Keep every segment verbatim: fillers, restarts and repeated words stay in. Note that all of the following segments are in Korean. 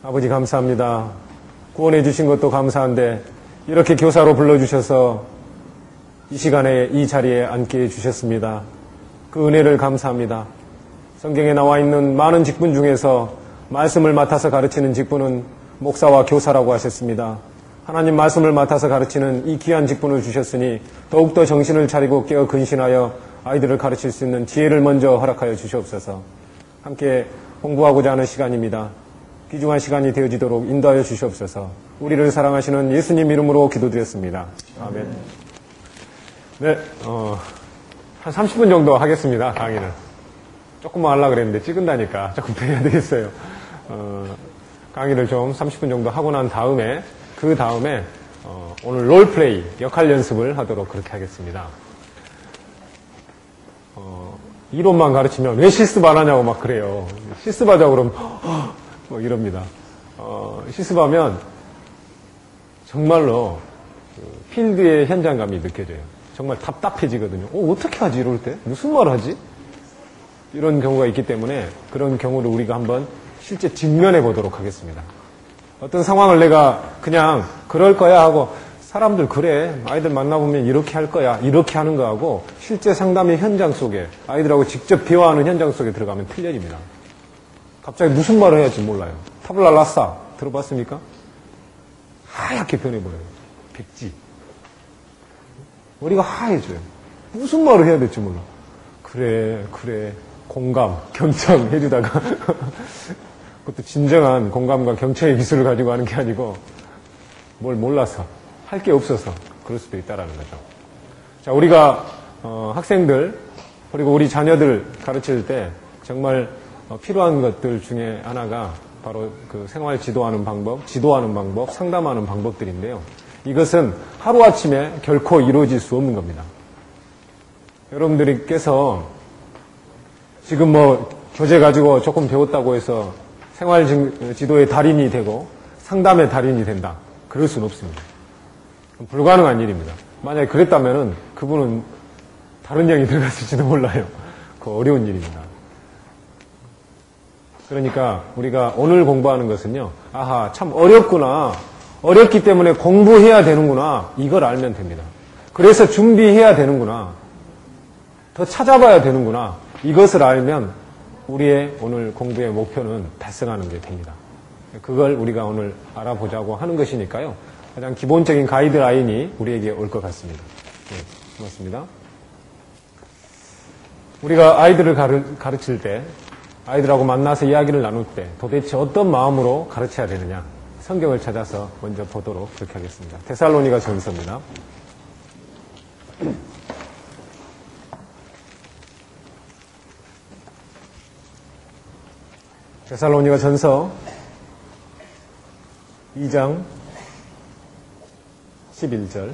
아버지 감사합니다. 구원해 주신 것도 감사한데 이렇게 교사로 불러주셔서 이 시간에 이 자리에 앉게 해주셨습니다. 그 은혜를 감사합니다. 성경에 나와 있는 많은 직분 중에서 말씀을 맡아서 가르치는 직분은 목사와 교사라고 하셨습니다. 하나님 말씀을 맡아서 가르치는 이 귀한 직분을 주셨으니 더욱더 정신을 차리고 깨어 근신하여 아이들을 가르칠 수 있는 지혜를 먼저 허락하여 주시옵소서. 함께 공부하고자 하는 시간입니다. 귀중한 시간이 되어지도록 인도하여 주시옵소서. 우리를 사랑하시는 예수님 이름으로 기도드렸습니다. 아멘. 네, 어, 한 삼십 분 정도 하겠습니다. 강의는. 조금만 하려고 그랬는데 찍은다니까 조금 더 해야 되겠어요. 어, 강의를 좀 삼십 분 정도 하고 난 다음에 그 다음에 어, 오늘 롤플레이 역할 연습을 하도록 그렇게 하겠습니다. 어, 이론만 가르치면 왜 실습 안 하냐고 막 그래요. 실습하자고 그러면 뭐 이럽니다. 어, 실습하면 정말로 그 필드의 현장감이 느껴져요. 정말 답답해지거든요. 어, 어떻게 하지 이럴 때? 무슨 말 하지? 이런 경우가 있기 때문에 그런 경우를 우리가 한번 실제 직면해 보도록 하겠습니다. 어떤 상황을 내가 그냥 그럴 거야 하고 사람들 그래 아이들 만나보면 이렇게 할 거야 이렇게 하는 거하고 실제 상담의 현장 속에 아이들하고 직접 대화하는 현장 속에 들어가면 틀려집니다. 갑자기 무슨 말을 해야 할지 몰라요. 타블라 라사 들어봤습니까? 하얗게 변해버려요. 백지. 머리가 하얘져요. 무슨 말을 해야 될지 몰라. 그래 그래 공감 경청 해주다가 그것도 진정한 공감과 경청의 기술을 가지고 하는 게 아니고 뭘 몰라서 할 게 없어서 그럴 수도 있다라는 거죠. 자, 우리가 어, 학생들 그리고 우리 자녀들 가르칠 때 정말 어, 필요한 것들 중에 하나가 바로 그 생활 지도하는 방법, 지도하는 방법, 상담하는 방법들인데요. 이것은 하루아침에 결코 이루어질 수 없는 겁니다. 여러분들께서 지금 뭐 교재 가지고 조금 배웠다고 해서 생활 지도의 달인이 되고 상담의 달인이 된다. 그럴 수는 없습니다. 불가능한 일입니다. 만약에 그랬다면 그분은 다른 영이 들어갔을지도 몰라요. 그 어려운 일입니다. 그러니까 우리가 오늘 공부하는 것은요. 아하, 참 어렵구나. 어렵기 때문에 공부해야 되는구나. 이걸 알면 됩니다. 그래서 준비해야 되는구나. 더 찾아봐야 되는구나. 이것을 알면 우리의 오늘 공부의 목표는 달성하는 게 됩니다. 그걸 우리가 오늘 알아보자고 하는 것이니까요. 가장 기본적인 가이드라인이 우리에게 올 것 같습니다. 네, 고맙습니다. 우리가 아이들을 가르, 가르칠 때, 아이들하고 만나서 이야기를 나눌 때 도대체 어떤 마음으로 가르쳐야 되느냐. 성경을 찾아서 먼저 보도록 그렇게 하겠습니다. 데살로니가 전서입니다. 데살로니가 전서 이 장 십일 절.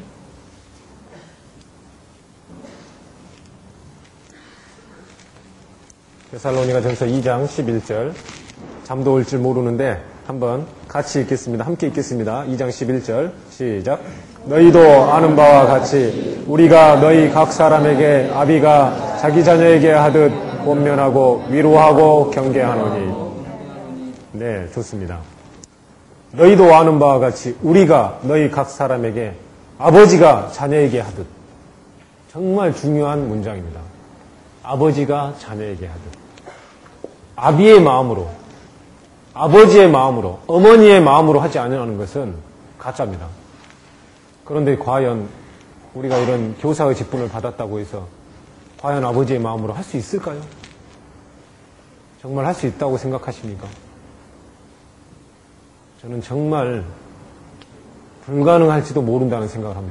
데살로니가 전서 이 장 십일 절. 잠도 올 줄 모르는데 한번 같이 읽겠습니다. 함께 읽겠습니다. 이 장 십일 절 시작. 너희도 아는 바와 같이 우리가 너희 각 사람에게 아비가 자기 자녀에게 하듯 권면하고 위로하고 경계하노니. 네, 좋습니다. 너희도 아는 바와 같이 우리가 너희 각 사람에게 아버지가 자녀에게 하듯. 정말 중요한 문장입니다. 아버지가 자녀에게 하듯. 아비의 마음으로, 아버지의 마음으로, 어머니의 마음으로 하지 않으라는 것은 가짜입니다. 그런데 과연 우리가 이런 교사의 직분을 받았다고 해서 과연 아버지의 마음으로 할 수 있을까요? 정말 할 수 있다고 생각하십니까? 저는 정말 불가능할지도 모른다는 생각을 합니다.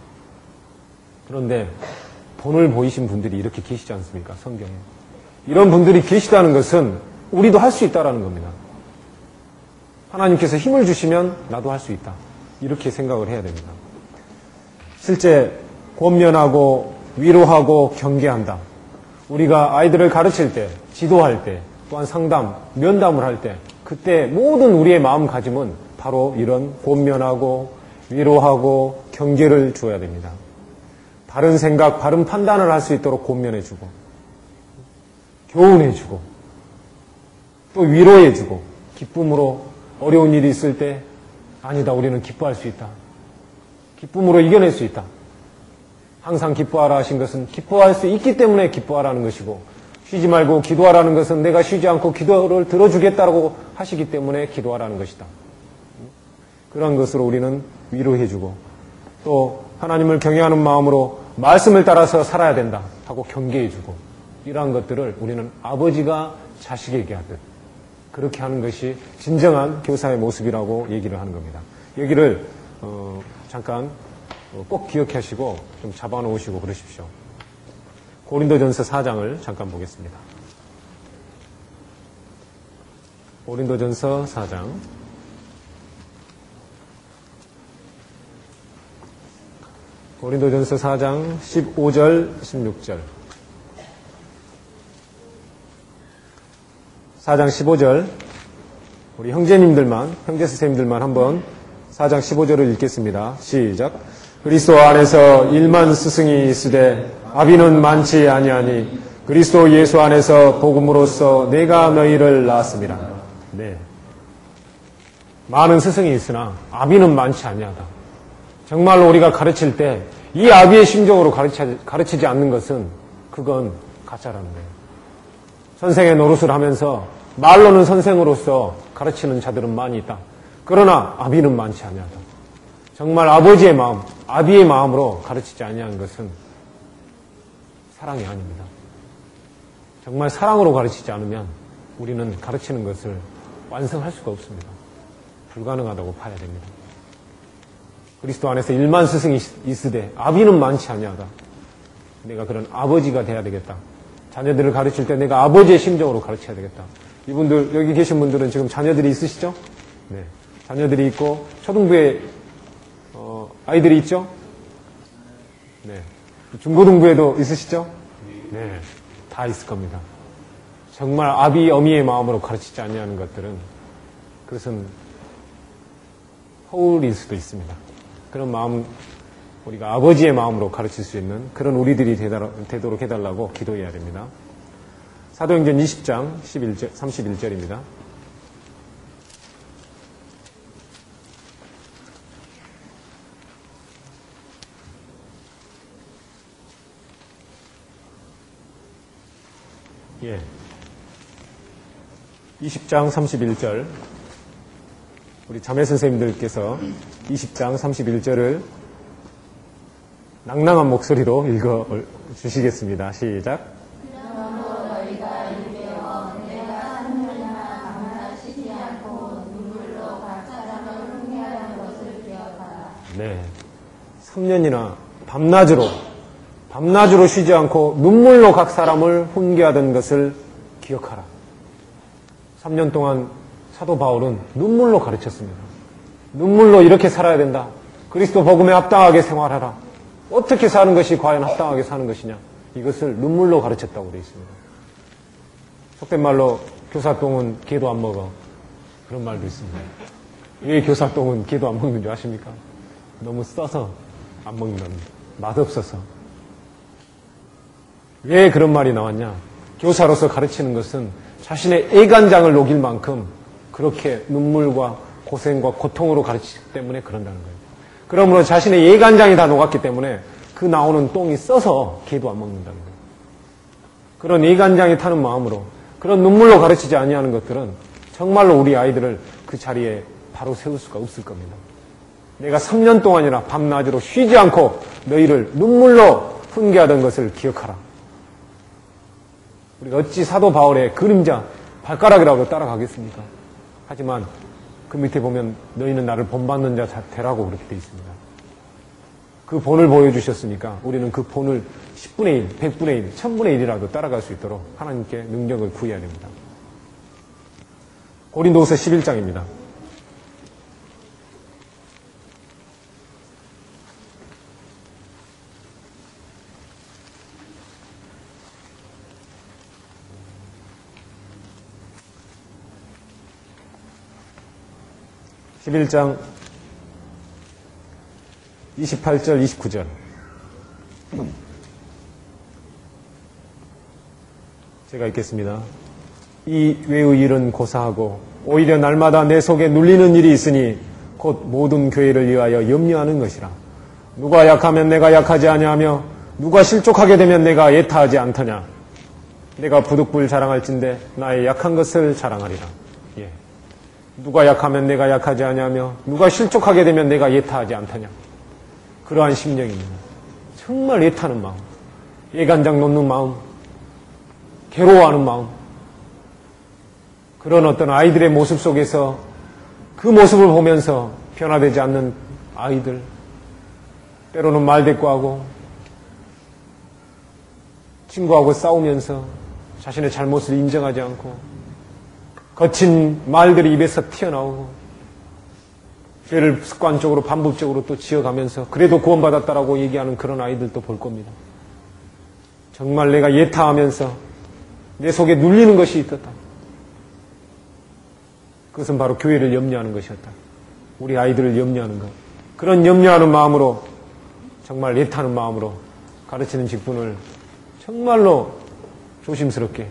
그런데 본을 보이신 분들이 이렇게 계시지 않습니까? 성경에. 이런 분들이 계시다는 것은 우리도 할 수 있다는 겁니다. 하나님께서 힘을 주시면 나도 할 수 있다. 이렇게 생각을 해야 됩니다. 실제 권면하고 위로하고 경계한다. 우리가 아이들을 가르칠 때, 지도할 때, 또한 상담, 면담을 할 때 그때 모든 우리의 마음가짐은 바로 이런 권면하고 위로하고 경계를 주어야 됩니다. 바른 생각, 바른 판단을 할 수 있도록 권면해주고 교훈해주고 또 위로해주고 기쁨으로 어려운 일이 있을 때 아니다, 우리는 기뻐할 수 있다. 기쁨으로 이겨낼 수 있다. 항상 기뻐하라 하신 것은 기뻐할 수 있기 때문에 기뻐하라는 것이고, 쉬지 말고 기도하라는 것은 내가 쉬지 않고 기도를 들어주겠다고 하시기 때문에 기도하라는 것이다. 그런 것으로 우리는 위로해주고, 또 하나님을 경외하는 마음으로 말씀을 따라서 살아야 된다 하고 경계해주고, 이러한 것들을 우리는 아버지가 자식에게 하듯 그렇게 하는 것이 진정한 교사의 모습이라고 얘기를 하는 겁니다. 여기를 어, 잠깐 꼭 기억하시고 좀 잡아놓으시고 그러십시오. 고린도전서 사 장을 잠깐 보겠습니다. 고린도전서 사 장 고린도전서 사 장 십오 절 십육 절 사 장 십오 절 우리 형제님들만 형제 선생님들만 한번 사 장 십오 절을 읽겠습니다. 시작. 그리스도 안에서 일만 스승이 있으되 아비는 많지 아니하니 그리스도 예수 안에서 복음으로써 내가 너희를 낳았습니다. 네. 많은 스승이 있으나 아비는 많지 아니하다. 정말로 우리가 가르칠 때 이 아비의 심정으로 가르치, 가르치지 않는 것은 그건 가짜라는 거예요. 선생의 노릇을 하면서 말로는 선생으로서 가르치는 자들은 많이 있다. 그러나 아비는 많지 아니하다. 정말 아버지의 마음, 아비의 마음으로 가르치지 아니한 것은 사랑이 아닙니다. 정말 사랑으로 가르치지 않으면 우리는 가르치는 것을 완성할 수가 없습니다. 불가능하다고 봐야 됩니다. 그리스도 안에서 일만 스승이 있으되 아비는 많지 아니하다. 내가 그런 아버지가 돼야 되겠다. 자녀들을 가르칠 때 내가 아버지의 심정으로 가르쳐야 되겠다. 이분들, 여기 계신 분들은 지금 자녀들이 있으시죠? 네. 자녀들이 있고, 초등부에, 어, 아이들이 있죠? 네. 중고등부에도 있으시죠? 네. 다 있을 겁니다. 정말 아비, 어미의 마음으로 가르치지 않냐는 것들은 그것은 허울일 수도 있습니다. 그런 마음, 우리가 아버지의 마음으로 가르칠 수 있는 그런 우리들이 되도록 해달라고 기도해야 됩니다. 사도행전 이십 장 십일 절, 삼십일 절입니다. 예. 이십 장 삼십일 절. 우리 자매 선생님들께서 이십 장 삼십일 절을 낭낭한 목소리로 읽어 주시겠습니다. 시작. 그러므로 너희가 이르되어 내가 삼 년이나 감사시지 않고 눈물로 각 사람을 흉내하는 것을 기억하라. 네. 삼 년이나 밤낮으로 밤낮으로 쉬지 않고 눈물로 각 사람을 훈계하던 것을 기억하라. 삼 년 동안 사도 바울은 눈물로 가르쳤습니다. 눈물로 이렇게 살아야 된다. 그리스도 복음에 합당하게 생활하라. 어떻게 사는 것이 과연 합당하게 사는 것이냐. 이것을 눈물로 가르쳤다고 되어 있습니다. 속된 말로 교사똥은 개도 안 먹어. 그런 말도 있습니다. 왜 교사똥은 개도 안 먹는 줄 아십니까? 너무 써서 안 먹는답니다. 맛없어서. 왜 그런 말이 나왔냐? 교사로서 가르치는 것은 자신의 애간장을 녹일 만큼 그렇게 눈물과 고생과 고통으로 가르치기 때문에 그런다는 거예요. 그러므로 자신의 애간장이 다 녹았기 때문에 그 나오는 똥이 써서 개도 안 먹는다는 거예요. 그런 애간장이 타는 마음으로 그런 눈물로 가르치지 아니하는 것들은 정말로 우리 아이들을 그 자리에 바로 세울 수가 없을 겁니다. 내가 삼 년 동안이나 밤낮으로 쉬지 않고 너희를 눈물로 훈계하던 것을 기억하라. 우리가 어찌 사도 바울의 그림자, 발가락이라고 따라가겠습니까? 하지만 그 밑에 보면 너희는 나를 본받는 자 되라고 그렇게 되어 있습니다. 그 본을 보여주셨으니까 우리는 그 본을 십분의 일, 백분의 일, 천분의 일이라도 따라갈 수 있도록 하나님께 능력을 구해야 됩니다. 고린도후서 십일 장입니다. 십일 장 이십팔 절, 이십구 절. 제가 읽겠습니다. 이 외의 일은 고사하고 오히려 날마다 내 속에 눌리는 일이 있으니 곧 모든 교회를 위하여 염려하는 것이라. 누가 약하면 내가 약하지 아니하며 누가 실족하게 되면 내가 예타하지 않더냐. 내가 부득불 자랑할진대 나의 약한 것을 자랑하리라. 예. 누가 약하면 내가 약하지 아니하며 누가 실족하게 되면 내가 예타하지 않더냐. 그러한 심령입니다. 정말 예타는 마음, 예간장 놓는 마음, 괴로워하는 마음, 그런 어떤 아이들의 모습 속에서 그 모습을 보면서 변화되지 않는 아이들, 때로는 말대꾸하고 친구하고 싸우면서 자신의 잘못을 인정하지 않고 거친 말들이 입에서 튀어나오고 죄를 습관적으로 반복적으로 또 지어가면서 그래도 구원받았다라고 얘기하는 그런 아이들도 볼 겁니다. 정말 내가 예타하면서 내 속에 눌리는 것이 있었다. 그것은 바로 교회를 염려하는 것이었다. 우리 아이들을 염려하는 것. 그런 염려하는 마음으로 정말 예타는 마음으로 가르치는 직분을 정말로 조심스럽게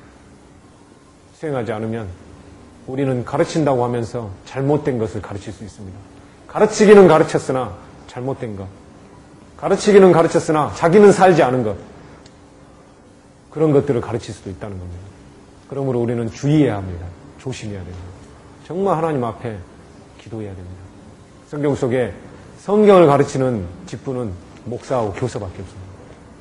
수행하지 않으면 우리는 가르친다고 하면서 잘못된 것을 가르칠 수 있습니다. 가르치기는 가르쳤으나 잘못된 것. 가르치기는 가르쳤으나 자기는 살지 않은 것. 그런 것들을 가르칠 수도 있다는 겁니다. 그러므로 우리는 주의해야 합니다. 조심해야 됩니다. 정말 하나님 앞에 기도해야 됩니다. 성경 속에 성경을 가르치는 직분은 목사하고 교사밖에 없습니다.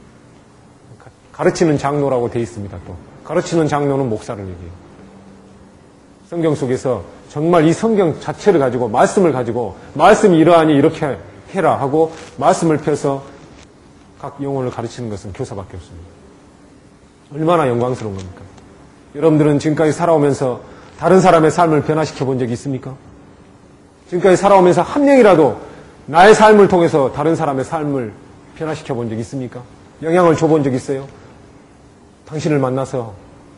가르치는 장로라고 되어 있습니다. 또 가르치는 장로는 목사를 얘기해요. 성경 속에서 정말 이 성경 자체를 가지고 말씀을 가지고 말씀이 이러하니 이렇게 해라 하고 말씀을 펴서 각 영혼을 가르치는 것은 교사밖에 없습니다. 얼마나 영광스러운 겁니까? 여러분들은 지금까지 살아오면서 다른 사람의 삶을 변화시켜 본 적이 있습니까? 지금까지 살아오면서 한 명이라도 나의 삶을 통해서 다른 사람의 삶을 변화시켜 본 적이 있습니까? 영향을 줘본 적 있어요? 당신을 만나서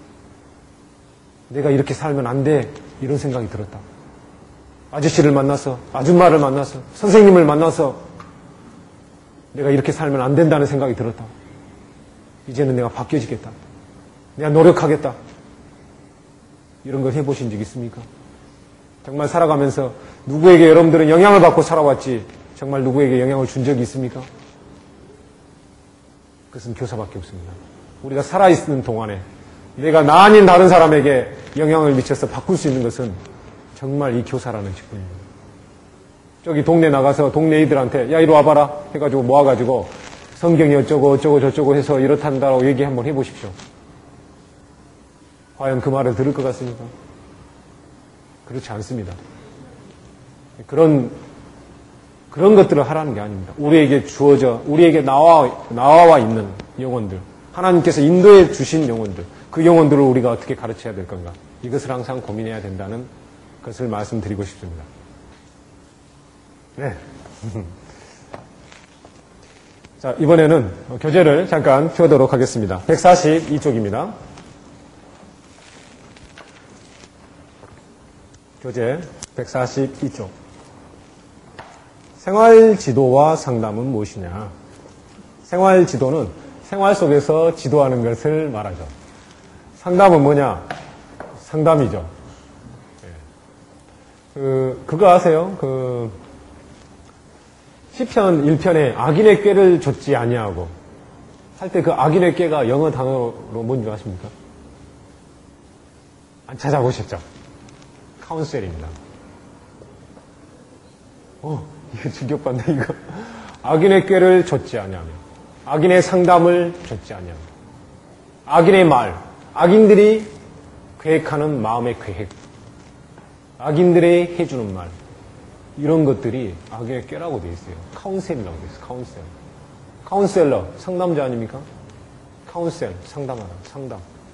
내가 이렇게 살면 안 돼 이런 생각이 들었다. 아저씨를 만나서, 아줌마를 만나서, 선생님을 만나서 내가 이렇게 살면 안 된다는 생각이 들었다. 이제는 내가 바뀌어지겠다. 내가 노력하겠다. 이런 걸 해보신 적 있습니까? 정말 살아가면서 누구에게 여러분들은 영향을 받고 살아왔지 정말 누구에게 영향을 준 적이 있습니까? 그것은 교사밖에 없습니다. 우리가 살아있는 동안에 내가 나 아닌 다른 사람에게 영향을 미쳐서 바꿀 수 있는 것은 정말 이 교사라는 직분입니다. 저기 동네 나가서 동네 이들한테 야 이리 와봐라 해가지고 모아가지고 성경이 어쩌고 어쩌고 저쩌고 해서 이렇단다라고 얘기 한번 해보십시오. 과연 그 말을 들을 것 같습니까? 그렇지 않습니다. 그런 그런 것들을 하라는 게 아닙니다. 우리에게 주어져 우리에게 나와 나와 있는 영혼들, 하나님께서 인도해 주신 영혼들, 그 영혼들을 우리가 어떻게 가르쳐야 될 건가? 이것을 항상 고민해야 된다는 것을 말씀드리고 싶습니다. 네. 자, 이번에는 교재를 잠깐 펴도록 하겠습니다. 백사십이 쪽입니다. 교재 백사십이 쪽. 생활 지도와 상담은 무엇이냐? 생활 지도는 생활 속에서 지도하는 것을 말하죠. 상담은 뭐냐? 상담이죠. 그, 그거 아세요? 그, 시편 일 편에 악인의 꾀를 좇지 아니하고 할 때 그 악인의 꾀가 영어 단어로 뭔지 아십니까? 안 찾아보셨죠? 카운셀입니다. 어, 이거 충격받네, 이거. 악인의 꾀를 좇지 아니하며 악인의 상담을 좇지 아니하며 악인의 말, 악인들이 계획하는 마음의 계획, 악인들의 해주는 말, 이런 것들이 악인의 꾀라고 되어 있어요. 카운셀이라고 되어 있어요. 카운셀. 카운셀러, 상담자 아닙니까? 카운셀, 상담하다, 상담.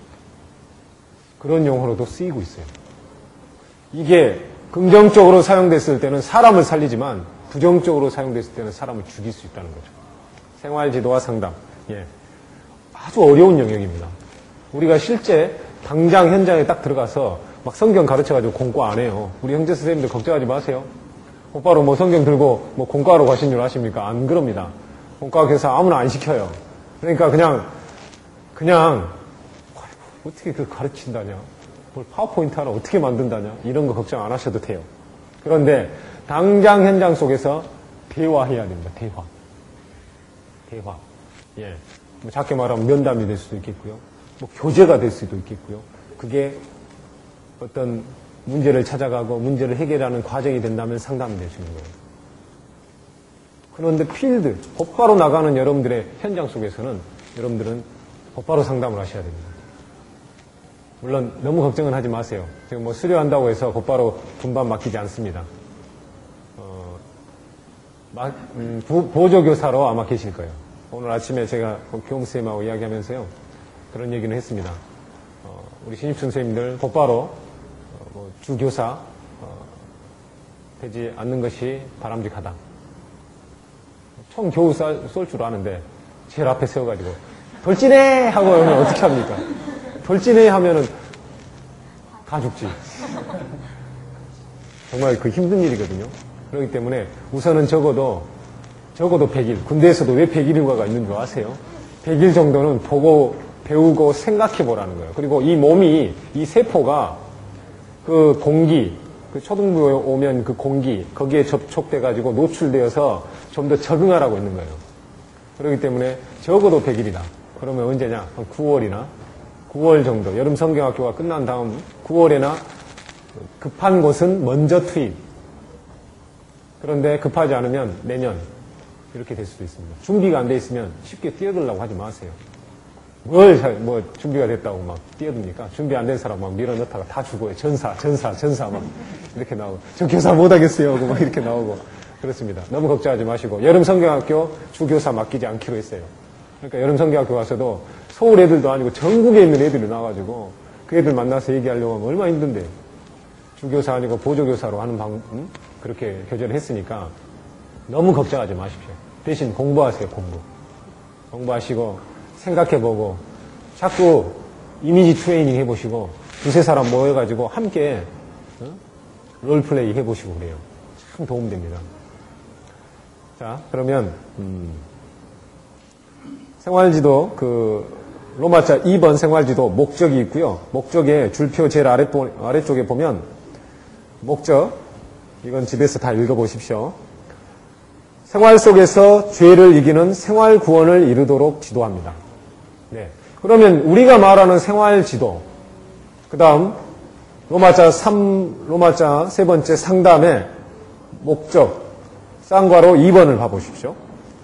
그런 용어로도 쓰이고 있어요. 이게 긍정적으로 사용됐을 때는 사람을 살리지만 부정적으로 사용됐을 때는 사람을 죽일 수 있다는 거죠. 생활지도와 상담. 예. 아주 어려운 영역입니다. 우리가 실제 당장 현장에 딱 들어가서 막 성경 가르쳐가지고 공과 안 해요. 우리 형제 선생님들 걱정하지 마세요. 곧바로 뭐 성경 들고 뭐 공과하러 가신 줄 아십니까? 안 그럽니다. 공과 교사 아무나 안 시켜요. 그러니까 그냥, 그냥, 어떻게 그 가르친다냐. 뭘 파워포인트 하나 어떻게 만든다냐? 이런 거 걱정 안 하셔도 돼요. 그런데 당장 현장 속에서 대화해야 됩니다. 대화. 대화. 예. 뭐 작게 말하면 면담이 될 수도 있겠고요. 뭐 교제가 될 수도 있겠고요. 그게 어떤 문제를 찾아가고 문제를 해결하는 과정이 된다면 상담이 될 수 있는 거예요. 그런데 필드, 곧바로 나가는 여러분들의 현장 속에서는 여러분들은 곧바로 상담을 하셔야 됩니다. 물론 너무 걱정은 하지 마세요. 지금 뭐 수료한다고 해서 곧바로 분반 맡기지 않습니다. 어, 마, 음, 부, 보조교사로 아마 계실 거예요. 오늘 아침에 제가 교무선생님하고 이야기하면서요. 그런 얘기는 했습니다. 어, 우리 신입생 선생님들 곧바로 어, 뭐 주교사 어, 되지 않는 것이 바람직하다. 총 겨우 쏠 줄 아는데 제일 앞에 세워가지고 돌진해! 하고 하면 어떻게 합니까? 돌진해 하면은 다 죽지. 정말 그 힘든 일이거든요. 그렇기 때문에 우선은 적어도 적어도 백 일. 군대에서도 왜 백 일 휴가가 있는 줄 아세요? 백 일 정도는 보고 배우고 생각해 보라는 거예요. 그리고 이 몸이 이 세포가 그 공기 그 초등부에 오면 그 공기 거기에 접촉돼 가지고 노출되어서 좀 더 적응하라고 있는 거예요. 그렇기 때문에 적어도 백 일이다. 그러면 언제냐? 한 구월이나 구월 정도, 여름 성경학교가 끝난 다음 구월에나 급한 곳은 먼저 투입. 그런데 급하지 않으면 내년 이렇게 될 수도 있습니다. 준비가 안 돼 있으면 쉽게 뛰어들려고 하지 마세요. 뭘, 뭐, 준비가 됐다고 막 뛰어듭니까? 준비 안 된 사람 막 밀어넣다가 다 죽어요. 전사, 전사, 전사 막 이렇게 나오고. 저 교사 못하겠어요. 하고 막 이렇게 나오고. 그렇습니다. 너무 걱정하지 마시고. 여름 성경학교 주교사 맡기지 않기로 했어요. 그러니까 여름 성경학교 가서도 서울 애들도 아니고 전국에 있는 애들이 나와가지고 그 애들 만나서 얘기하려고 하면 얼마나 힘든데. 주교사 아니고 보조교사로 하는 방, 음? 그렇게 교제를 했으니까 너무 걱정하지 마십시오. 대신 공부하세요, 공부. 공부하시고 생각해보고 자꾸 이미지 트레이닝 해보시고 두세 사람 모여가지고 함께 어? 롤플레이 해보시고 그래요. 참 도움됩니다. 자, 그러면 음, 생활지도 그 로마자 이 번 생활지도 목적이 있고요. 목적의 줄표 제일 아래, 아래쪽에 보면 목적, 이건 집에서 다 읽어보십시오. 생활 속에서 죄를 이기는 생활 구원을 이루도록 지도합니다. 네. 그러면 우리가 말하는 생활 지도, 그 다음 로마자 삼, 로마자 세 번째 상담의 목적, 쌍괄호 이 번을 봐보십시오.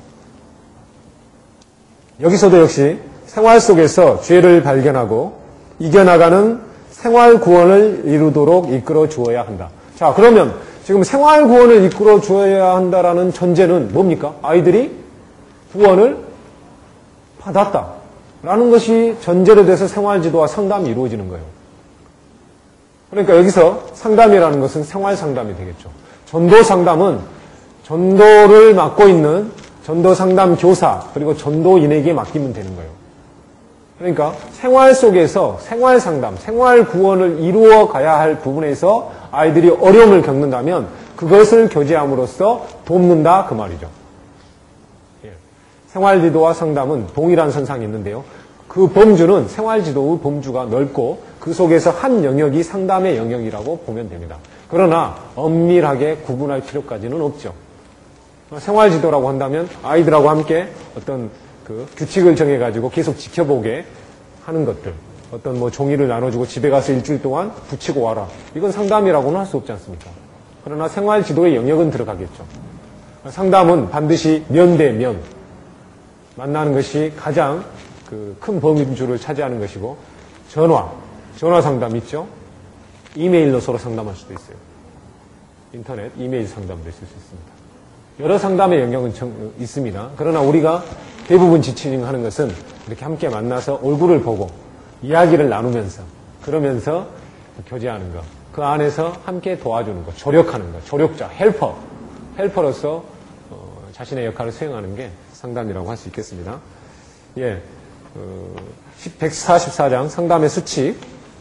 여기서도 역시 생활 속에서 죄를 발견하고 이겨나가는 생활 구원을 이루도록 이끌어 주어야 한다. 자, 그러면 지금 생활 구원을 이끌어 주어야 한다라는 전제는 뭡니까? 아이들이 구원을 받았다. 라는 것이 전제로 돼서 생활 지도와 상담이 이루어지는 거예요. 그러니까 여기서 상담이라는 것은 생활 상담이 되겠죠. 전도 상담은 전도를 맡고 있는 전도 상담 교사 그리고 전도인에게 맡기면 되는 거예요. 그러니까 생활 속에서 생활 상담, 생활 구원을 이루어 가야 할 부분에서 아이들이 어려움을 겪는다면 그것을 교제함으로써 돕는다 그 말이죠. 예. 생활지도와 상담은 동일한 선상이 있는데요. 그 범주는 생활지도의 범주가 넓고 그 속에서 한 영역이 상담의 영역이라고 보면 됩니다. 그러나 엄밀하게 구분할 필요까지는 없죠. 생활지도라고 한다면 아이들하고 함께 어떤 그 규칙을 정해가지고 계속 지켜보게 하는 것들, 어떤 뭐 종이를 나눠주고 집에 가서 일주일 동안 붙이고 와라. 이건 상담이라고는 할 수 없지 않습니까? 그러나 생활지도의 영역은 들어가겠죠. 상담은 반드시 면 대 면 만나는 것이 가장 그 큰 범주를 차지하는 것이고, 전화, 전화 상담 있죠? 이메일로 서로 상담할 수도 있어요. 인터넷, 이메일 상담도 있을 수 있습니다. 여러 상담의 영역은 있습니다. 그러나 우리가 대부분 지칭하는 것은 이렇게 함께 만나서 얼굴을 보고 이야기를 나누면서 그러면서 교제하는 것. 그 안에서 함께 도와주는 것, 조력하는 것, 조력자, 헬퍼. 헬퍼로서 어, 자신의 역할을 수행하는 게 상담이라고 할 수 있겠습니다. 예, 어, 백사십사 장 상담의 수칙.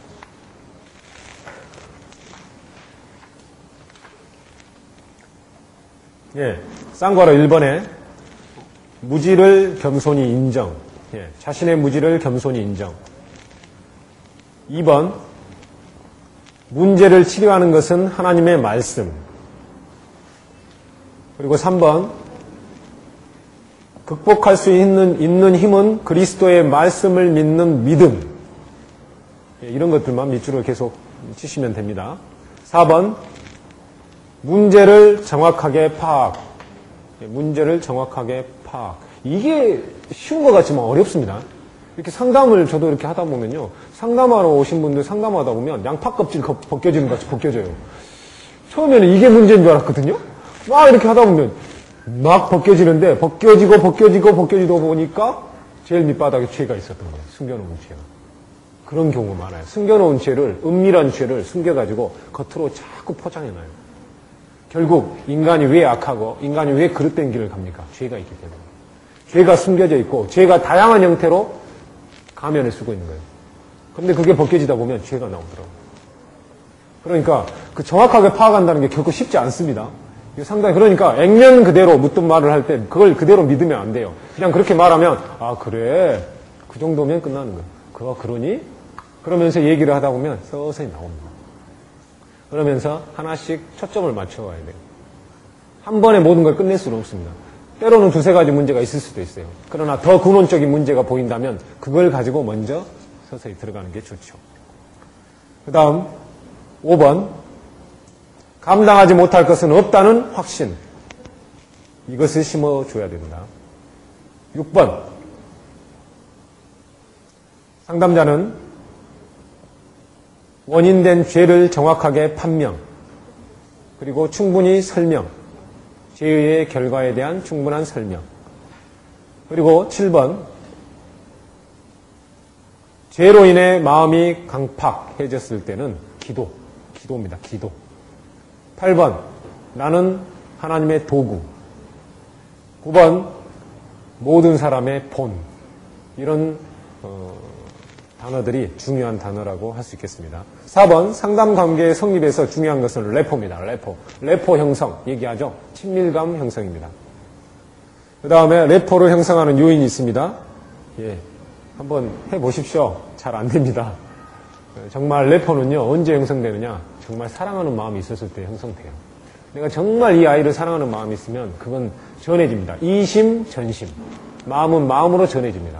예, 쌍괄호 일 번에 무지를 겸손히 인정. 예, 자신의 무지를 겸손히 인정. 이 번 문제를 치료하는 것은 하나님의 말씀. 그리고 삼 번, 극복할 수 있는, 있는 힘은 그리스도의 말씀을 믿는 믿음. 이런 것들만 밑줄을 계속 치시면 됩니다. 사 번, 문제를 정확하게 파악. 문제를 정확하게 파악. 이게 쉬운 것 같지만 어렵습니다. 이렇게 상담을 저도 이렇게 하다 보면요. 상담하러 오신 분들 상담하다 보면 양파 껍질 벗겨지는 것 같이 벗겨져요. 처음에는 이게 문제인 줄 알았거든요. 막 이렇게 하다 보면 막 벗겨지는데 벗겨지고 벗겨지고 벗겨지고 보니까 제일 밑바닥에 죄가 있었던 거예요. 숨겨놓은 죄가. 그런 경우가 많아요. 숨겨놓은 죄를, 은밀한 죄를 숨겨가지고 겉으로 자꾸 포장해놔요. 결국 인간이 왜 악하고 인간이 왜 그릇된 길을 갑니까? 죄가 있기 때문에. 죄가 숨겨져 있고 죄가 다양한 형태로 가면을 쓰고 있는 거예요. 그런데 그게 벗겨지다 보면 죄가 나오더라고요. 그러니까 그 정확하게 파악한다는 게 결코 쉽지 않습니다. 상당히 그러니까 액면 그대로 묻던 말을 할 때 그걸 그대로 믿으면 안 돼요. 그냥 그렇게 말하면 아 그래 그 정도면 끝나는 거예요. 그거 그러니? 그러면서 얘기를 하다 보면 서서히 나옵니다. 그러면서 하나씩 초점을 맞춰가야 돼요. 한 번에 모든 걸 끝낼 수는 없습니다. 때로는 두세 가지 문제가 있을 수도 있어요. 그러나 더 근원적인 문제가 보인다면 그걸 가지고 먼저 서서히 들어가는 게 좋죠. 그 다음 오 번 감당하지 못할 것은 없다는 확신. 이것을 심어줘야 됩니다. 육 번 상담자는 원인된 죄를 정확하게 판명, 그리고 충분히 설명, 죄의 결과에 대한 충분한 설명. 그리고 칠 번 죄로 인해 마음이 강팍해졌을 때는 기도, 기도입니다. 기도. 팔 번 나는 하나님의 도구. 구 번 모든 사람의 본. 이런 어, 단어들이 중요한 단어라고 할 수 있겠습니다. 사 번 상담관계의 성립에서 중요한 것은 래포입니다. 래포. 래포 형성 얘기하죠. 친밀감 형성입니다. 그 다음에 래포를 형성하는 요인이 있습니다. 예, 한번 해보십시오. 잘 안 됩니다. 정말 래포는요 언제 형성되느냐, 정말 사랑하는 마음이 있었을 때 형성돼요. 내가 정말 이 아이를 사랑하는 마음이 있으면 그건 전해집니다. 이심 전심. 마음은 마음으로 전해집니다.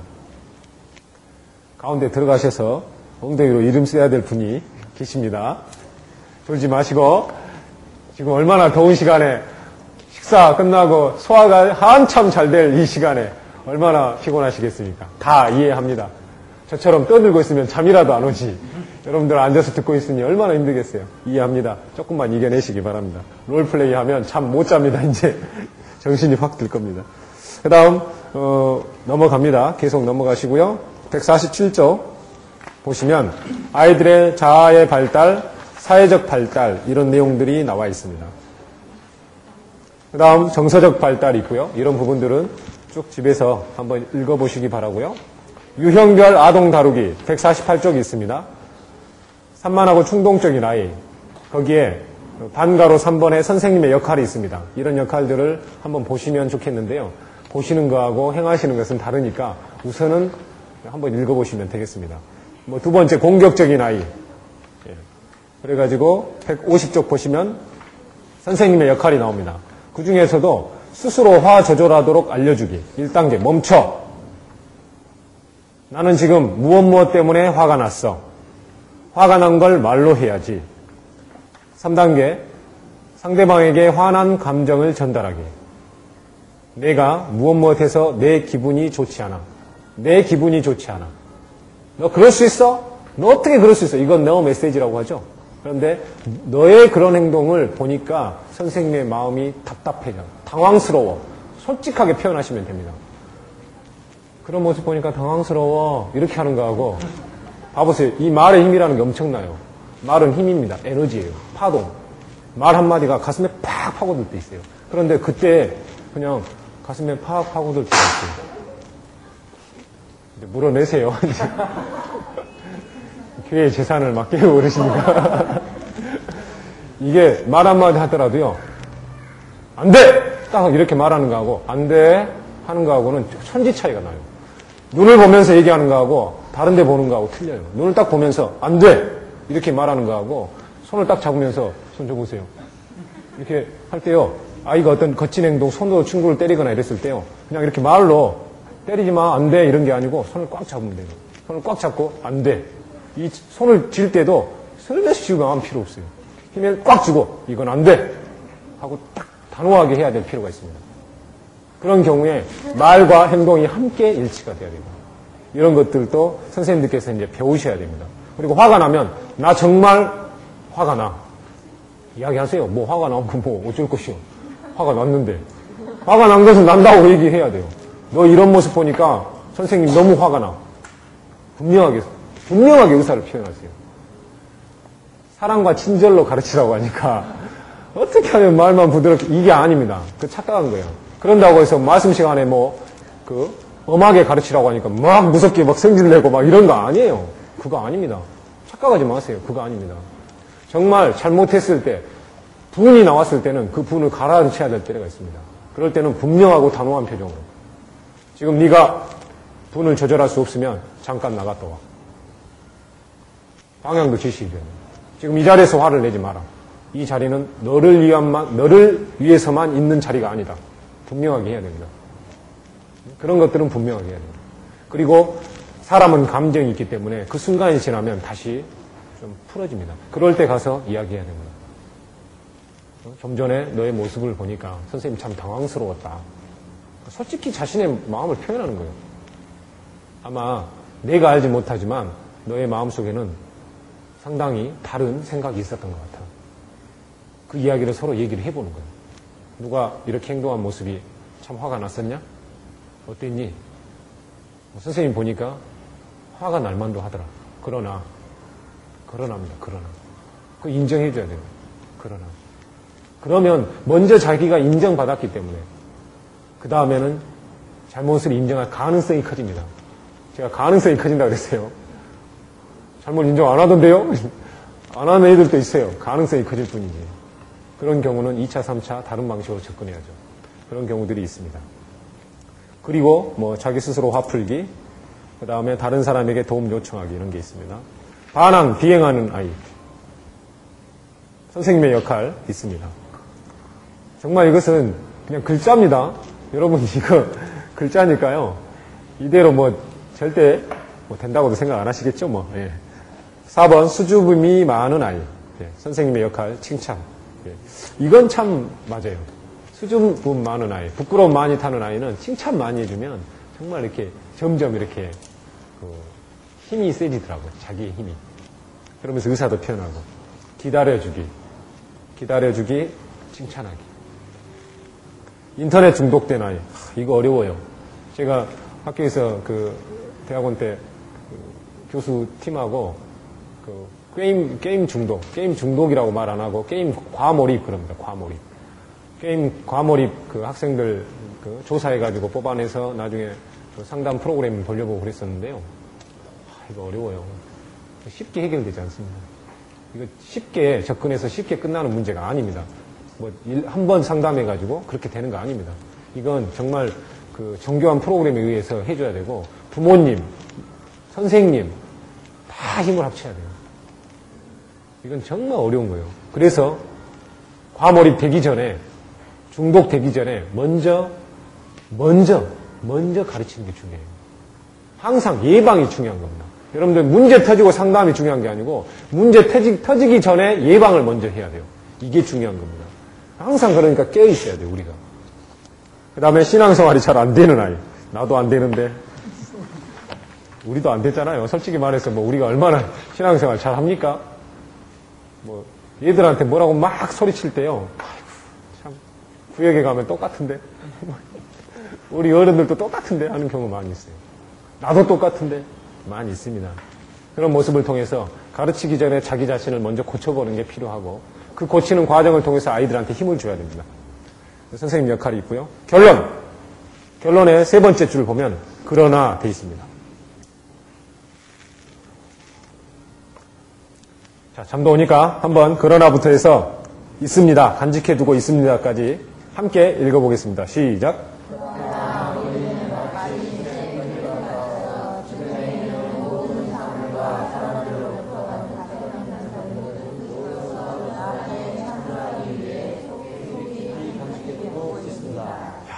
가운데 들어가셔서 엉덩이로 이름 써야 될 분이 계십니다. 졸지 마시고 지금 얼마나 더운 시간에 식사 끝나고 소화가 한참 잘 될 이 시간에 얼마나 피곤하시겠습니까? 다 이해합니다. 저처럼 떠들고 있으면 잠이라도 안 오지. 여러분들 앉아서 듣고 있으니 얼마나 힘들겠어요. 이해합니다. 조금만 이겨내시기 바랍니다. 롤플레이 하면 잠 못 잡니다. 이제 정신이 확 들 겁니다. 그 다음 어, 넘어갑니다. 계속 넘어가시고요. 백사십칠 쪽 보시면 아이들의 자아의 발달, 사회적 발달 이런 내용들이 나와 있습니다. 그 다음 정서적 발달이 있고요. 이런 부분들은 쭉 집에서 한번 읽어보시기 바라고요. 유형별 아동 다루기 백사십팔 쪽이 있습니다. 산만하고 충동적인 아이, 거기에 반가로 삼 번에 선생님의 역할이 있습니다. 이런 역할들을 한번 보시면 좋겠는데요. 보시는 거하고 행하시는 것은 다르니까 우선은 한번 읽어보시면 되겠습니다. 뭐 두 번째 공격적인 아이. 예. 그래가지고 백오십 쪽 보시면 선생님의 역할이 나옵니다. 그 중에서도 스스로 화 조절하도록 알려주기. 일 단계 멈춰. 나는 지금 무엇 무엇 때문에 화가 났어. 화가 난 걸 말로 해야지. 삼 단계 상대방에게 화난 감정을 전달하기. 내가 무엇 무엇해서 내 기분이 좋지 않아. 내 기분이 좋지 않아. 너 그럴 수 있어? 너 어떻게 그럴 수 있어? 이건 너 메시지라고 하죠. 그런데 너의 그런 행동을 보니까 선생님의 마음이 답답해져. 당황스러워. 솔직하게 표현하시면 됩니다. 그런 모습 보니까 당황스러워. 이렇게 하는 거하고 봐보세요. 이 말의 힘이라는 게 엄청나요. 말은 힘입니다. 에너지예요. 파동. 말 한마디가 가슴에 팍 파고들 때 있어요. 그런데 그때 그냥 가슴에 팍 파고들 때가 있어요. 물어내세요. 교회의 재산을 막 깨고 그러시니까. 이게 말 한마디 하더라도요. 안 돼! 딱 이렇게 말하는 거하고 안 돼! 하는 거하고는 천지 차이가 나요. 눈을 보면서 얘기하는 거하고 다른 데 보는 거하고 틀려요. 눈을 딱 보면서 안 돼! 이렇게 말하는 거하고 손을 딱 잡으면서 손 줘보세요. 이렇게 할 때요. 아이가 어떤 거친 행동, 손으로 친구를 때리거나 이랬을 때요. 그냥 이렇게 말로 때리지 마, 안 돼 이런 게 아니고 손을 꽉 잡으면 돼요. 손을 꽉 잡고 안 돼. 이 손을 쥘 때도 슬며시 쥐고 나가면 필요 없어요. 힘을 꽉 주고 이건 안 돼 하고 딱 단호하게 해야 될 필요가 있습니다. 그런 경우에 말과 행동이 함께 일치가 돼야 됩니다. 이런 것들도 선생님들께서 이제 배우셔야 됩니다. 그리고 화가 나면 나 정말 화가 나. 이야기하세요. 뭐 화가 나면 뭐 어쩔 것이요. 화가 났는데. 화가 난 것은 난다고 얘기해야 돼요. 너 이런 모습 보니까 선생님 너무 화가 나. 분명하게, 분명하게 의사를 표현하세요. 사랑과 친절로 가르치라고 하니까 어떻게 하면 말만 부드럽게, 이게 아닙니다. 그 착각한 거예요. 그런다고 해서 말씀 시간에 뭐, 그, 엄하게 가르치라고 하니까 막 무섭게 막 성질내고 막 이런 거 아니에요. 그거 아닙니다. 착각하지 마세요. 그거 아닙니다. 정말 잘못했을 때, 분이 나왔을 때는 그 분을 가라앉혀야 될 때가 있습니다. 그럴 때는 분명하고 단호한 표정으로. 지금 네가 분을 조절할 수 없으면 잠깐 나갔다 와. 방향도 지시해야 돼요. 지금 이 자리에서 화를 내지 마라. 이 자리는 너를 위한만, 너를 위해서만 있는 자리가 아니다. 분명하게 해야 됩니다. 그런 것들은 분명하게 해야 됩니다. 그리고 사람은 감정이 있기 때문에 그 순간이 지나면 다시 좀 풀어집니다. 그럴 때 가서 이야기해야 됩니다. 좀 전에 너의 모습을 보니까 선생님 참 당황스러웠다. 솔직히 자신의 마음을 표현하는 거예요. 아마 내가 알지 못하지만 너의 마음속에는 상당히 다른 생각이 있었던 것 같아. 그 이야기를 서로 얘기를 해보는 거예요. 누가 이렇게 행동한 모습이 참 화가 났었냐? 어땠니? 선생님 보니까 화가 날 만도 하더라. 그러나, 그러나입니다. 그러나. 그거 인정해줘야 돼요. 그러나. 그러면 먼저 자기가 인정받았기 때문에 그 다음에는 잘못을 인정할 가능성이 커집니다. 제가 가능성이 커진다고 그랬어요. 잘못 인정 안 하던데요? 안 하는 애들도 있어요. 가능성이 커질 뿐이지. 그런 경우는 이 차, 삼 차 다른 방식으로 접근해야죠. 그런 경우들이 있습니다. 그리고 뭐 자기 스스로 화풀기, 그 다음에 다른 사람에게 도움 요청하기 이런 게 있습니다. 반항, 비행하는 아이. 선생님의 역할 있습니다. 정말 이것은 그냥 글자입니다. 여러분 이거 글자니까요. 이대로 뭐 절대 뭐 된다고도 생각 안 하시겠죠 뭐. 예. 사 번 수줍음이 많은 아이. 예. 선생님의 역할 칭찬. 예. 이건 참 맞아요. 수줍음 많은 아이, 부끄러움 많이 타는 아이는 칭찬 많이 해주면 정말 이렇게 점점 이렇게 그 힘이 세지더라고요. 자기의 힘이. 그러면서 의사도 표현하고 기다려주기, 기다려주기, 칭찬하기. 인터넷 중독된 아이, 이거 어려워요. 제가 학교에서 그 대학원 때 그 교수 팀하고 그 게임 게임 중독, 게임 중독이라고 말 안 하고 게임 과몰입 그럽니다. 과몰입. 게임 과몰입 그 학생들 그 조사해가지고 뽑아내서 나중에 그 상담 프로그램 돌려보고 그랬었는데요. 아, 이거 어려워요. 쉽게 해결되지 않습니다. 이거 쉽게 접근해서 쉽게 끝나는 문제가 아닙니다. 뭐 한 번 상담해가지고 그렇게 되는 거 아닙니다. 이건 정말 그 정교한 프로그램에 의해서 해줘야 되고 부모님, 선생님 다 힘을 합쳐야 돼요. 이건 정말 어려운 거예요. 그래서 과몰입 되기 전에, 중독되기 전에 먼저 먼저 먼저 가르치는 게 중요해요. 항상 예방이 중요한 겁니다. 여러분들 문제 터지고 상담이 중요한 게 아니고 문제 터지, 터지기 전에 예방을 먼저 해야 돼요. 이게 중요한 겁니다. 항상 그러니까 깨어 있어야 돼요, 우리가. 그 다음에 신앙생활이 잘 안 되는 아이. 나도 안 되는데. 우리도 안 됐잖아요. 솔직히 말해서 뭐 우리가 얼마나 신앙생활 잘 합니까? 뭐 얘들한테 뭐라고 막 소리칠 때요. 아이고, 참 구역에 가면 똑같은데. 우리 어른들도 똑같은데 하는 경우 많이 있어요. 나도 똑같은데 많이 있습니다. 그런 모습을 통해서 가르치기 전에 자기 자신을 먼저 고쳐보는 게 필요하고 그 고치는 과정을 통해서 아이들한테 힘을 줘야 됩니다. 선생님 역할이 있고요. 결론. 결론의 세 번째 줄을 보면 그러나 돼 있습니다. 자, 잠도 오니까 한번 그러나부터 해서 있습니다. 간직해두고 있습니다까지 함께 읽어보겠습니다. 시작.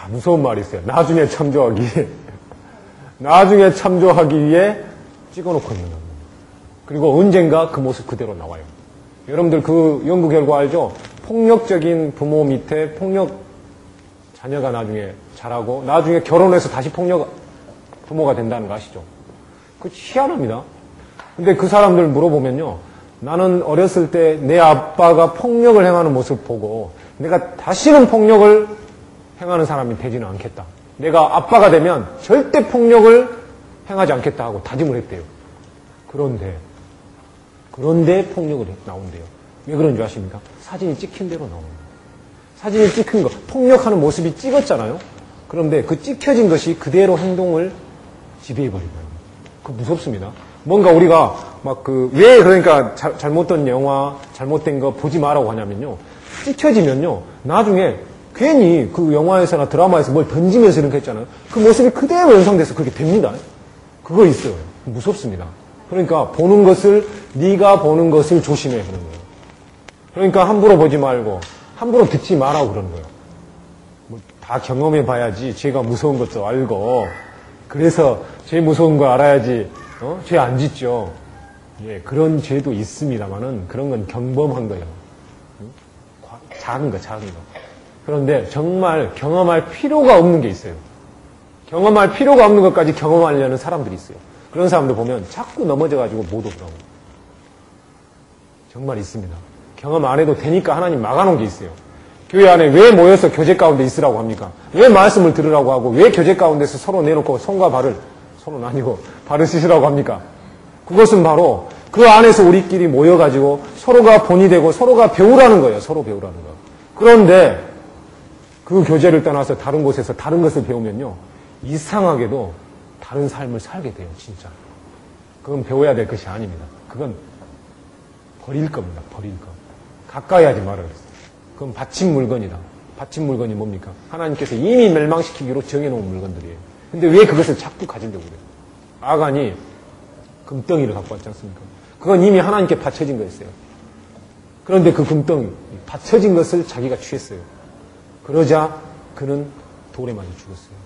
자, 무서운 말이 있어요. 나중에 참조하기 위해. 나중에 참조하기 위해 찍어놓고 있는 겁니다. 그리고 언젠가 그 모습 그대로 나와요. 여러분들 그 연구 결과 알죠? 폭력적인 부모 밑에 폭력 자녀가 나중에 자라고 나중에 결혼해서 다시 폭력 부모가 된다는 거 아시죠? 그거 희한합니다. 근데 그 사람들 물어보면요. 나는 어렸을 때 내 아빠가 폭력을 행하는 모습 보고 내가 다시는 폭력을 행하는 사람이 되지는 않겠다. 내가 아빠가 되면 절대 폭력을 행하지 않겠다 하고 다짐을 했대요. 그런데 그런데 폭력을 나온대요. 왜 그런 줄 아십니까? 사진이 찍힌 대로 나오는 거예요. 사진이 찍힌 거, 폭력하는 모습이 찍었잖아요. 그런데 그 찍혀진 것이 그대로 행동을 지배해버린 거예요. 그 무섭습니다. 뭔가 우리가 막 그, 왜 그러니까 자, 잘못된 영화, 잘못된 거 보지 마라고 하냐면요. 찍혀지면요. 나중에 괜히 그 영화에서나 드라마에서 뭘 던지면서 이렇게 했잖아요. 그 모습이 그대로 연상돼서 그렇게 됩니다. 그거 있어요. 무섭습니다. 그러니까 보는 것을, 네가 보는 것을 조심해 그러는 거예요. 그러니까 함부로 보지 말고 함부로 듣지 마라고 그러는 거예요. 뭐 다 경험해 봐야지 죄가 무서운 것도 알고 그래서 죄 무서운 거 알아야지 어? 죄 안 짓죠. 예, 그런 죄도 있습니다만은 그런 건 경범한 거예요. 응? 작은 거, 작은 거. 그런데 정말 경험할 필요가 없는 게 있어요. 경험할 필요가 없는 것까지 경험하려는 사람들이 있어요. 그런 사람들 보면 자꾸 넘어져가지고 못 오더라고요. 정말 있습니다. 경험 안 해도 되니까 하나님 막아놓은 게 있어요. 교회 안에 왜 모여서 교제 가운데 있으라고 합니까? 왜 말씀을 들으라고 하고 왜 교제 가운데서 서로 내놓고 손과 발을, 손은 아니고 발을 씻으라고 합니까? 그것은 바로 그 안에서 우리끼리 모여가지고 서로가 본이 되고 서로가 배우라는 거예요. 서로 배우라는 거. 그런데 그 교제를 떠나서 다른 곳에서 다른 것을 배우면요. 이상하게도 다른 삶을 살게 돼요. 진짜. 그건 배워야 될 것이 아닙니다. 그건 버릴 겁니다. 버릴 거. 가까이 하지 말아야 했어요. 그건 바친 물건이다. 바친 물건이 뭡니까? 하나님께서 이미 멸망시키기로 정해놓은 물건들이에요. 근데 왜 그것을 자꾸 가지려고 그래요? 아간이 금덩이를 갖고 왔지 않습니까? 그건 이미 하나님께 바쳐진 거였어요. 그런데 그 금덩이, 바쳐진 것을 자기가 취했어요. 그러자 그는 돌에 맞아 죽었어요.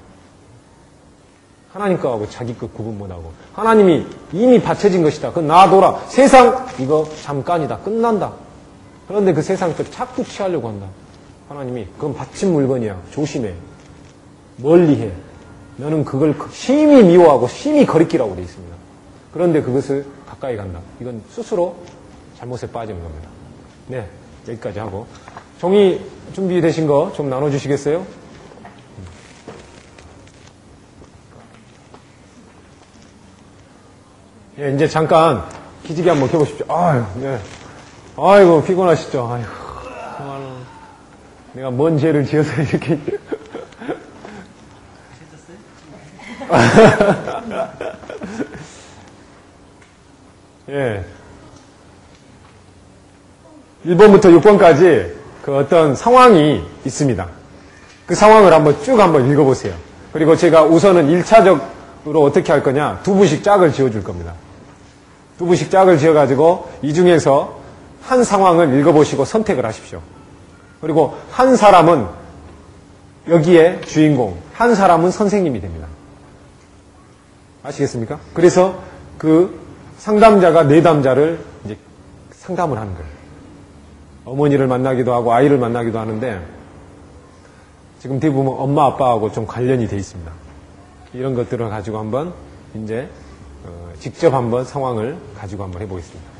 하나님 거하고 자기 거 구분 못하고 하나님이 이미 바쳐진 것이다. 그건 놔둬라. 세상 이거 잠깐이다. 끝난다. 그런데 그 세상 거 자꾸 취하려고 한다. 하나님이 그건 바친 물건이야. 조심해. 멀리해. 너는 그걸 심히 미워하고 심히 거리끼라고 되어 있습니다. 그런데 그것을 가까이 간다. 이건 스스로 잘못에 빠지는 겁니다. 네, 여기까지 하고 종이 준비되신 거 좀 나눠주시겠어요? 예, 이제 잠깐 기지개 한번 켜보십시오. 아유, 네. 아이고 피곤하시죠? 아이고, 정말로 내가 뭔 죄를 지어서 이렇게 예. 일 번부터 육 번까지 그 어떤 상황이 있습니다. 그 상황을 한번 쭉 한번 읽어보세요. 그리고 제가 우선은 일 차적으로 어떻게 할 거냐, 두 부씩 짝을 지어줄 겁니다. 두 부씩 짝을 지어가지고 이 중에서 한 상황을 읽어보시고 선택을 하십시오. 그리고 한 사람은 여기에 주인공, 한 사람은 선생님이 됩니다. 아시겠습니까? 그래서 그 상담자가 내담자를 이제 상담을 하는 거예요. 어머니를 만나기도 하고 아이를 만나기도 하는데 지금 대부분 엄마 아빠하고 좀 관련이 돼 있습니다. 이런 것들을 가지고 한번 이제 직접 한번 상황을 가지고 한번 해보겠습니다.